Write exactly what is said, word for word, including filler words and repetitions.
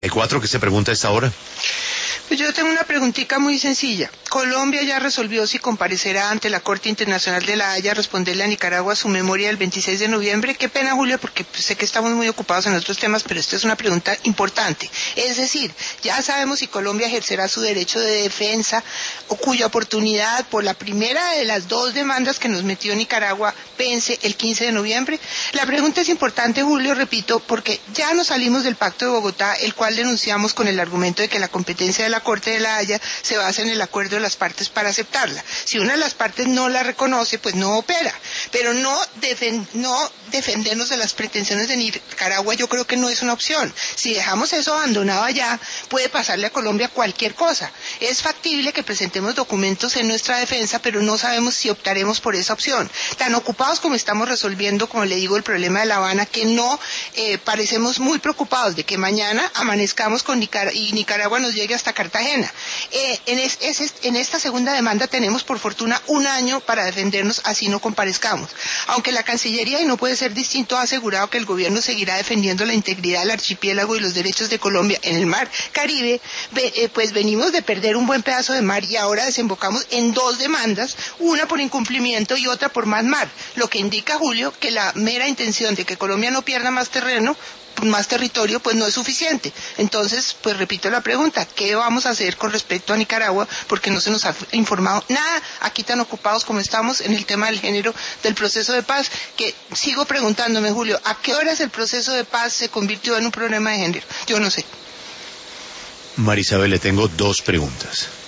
¿Hay cuatro que se pregunta a esta hora? Pues yo tengo una preguntita muy sencilla. Colombia ya resolvió si comparecerá ante la Corte Internacional de la Haya a responderle a Nicaragua su memoria del veintiséis de noviembre. Qué pena, Julio, porque pues, sé que estamos muy ocupados en otros temas, pero esta es una pregunta importante. Es decir, ya sabemos si Colombia ejercerá su derecho de defensa o cuya oportunidad por la primera de las dos demandas que nos metió Nicaragua vence el quince de noviembre. La pregunta es importante, Julio, repito, porque ya nos salimos del Pacto de Bogotá, el cual denunciamos con el argumento de que la competencia de la Corte de la Haya se basa en el acuerdo de las partes para aceptarla. Si una de las partes no la reconoce, pues no opera. Pero no, defen no defendernos de las pretensiones de Nicaragua, yo creo que no es una opción. Si dejamos eso abandonado allá, puede pasarle a Colombia cualquier cosa. Es factible que presentemos documentos en nuestra defensa, pero no sabemos si optaremos por esa opción. Tan ocupados como estamos resolviendo, como le digo, el problema de La Habana, que no eh, parecemos muy preocupados de que mañana amanezcamos con Nicar y Nicaragua nos llegue hasta Cartagena. Eh, en, es, es, en esta segunda demanda tenemos por fortuna un año para defendernos, así no comparezcamos. Aunque la Cancillería, y no puede ser distinto, ha asegurado que el gobierno seguirá defendiendo la integridad del archipiélago y los derechos de Colombia en el mar Caribe, ve, eh, pues venimos de perder un buen pedazo de mar y ahora desembocamos en dos demandas, una por incumplimiento y otra por más mar, lo que indica, Julio, que la mera intención de que Colombia no pierda más terreno, más territorio, pues no es suficiente. Entonces, pues repito la pregunta, ¿qué vamos a hacer con respecto a Nicaragua? Porque no se nos ha informado nada, aquí tan ocupados como estamos en el tema del género del proceso de paz, que sigo preguntándome, Julio, ¿a qué horas el proceso de paz se convirtió en un problema de género? Yo no sé. Marisabel, le tengo dos preguntas.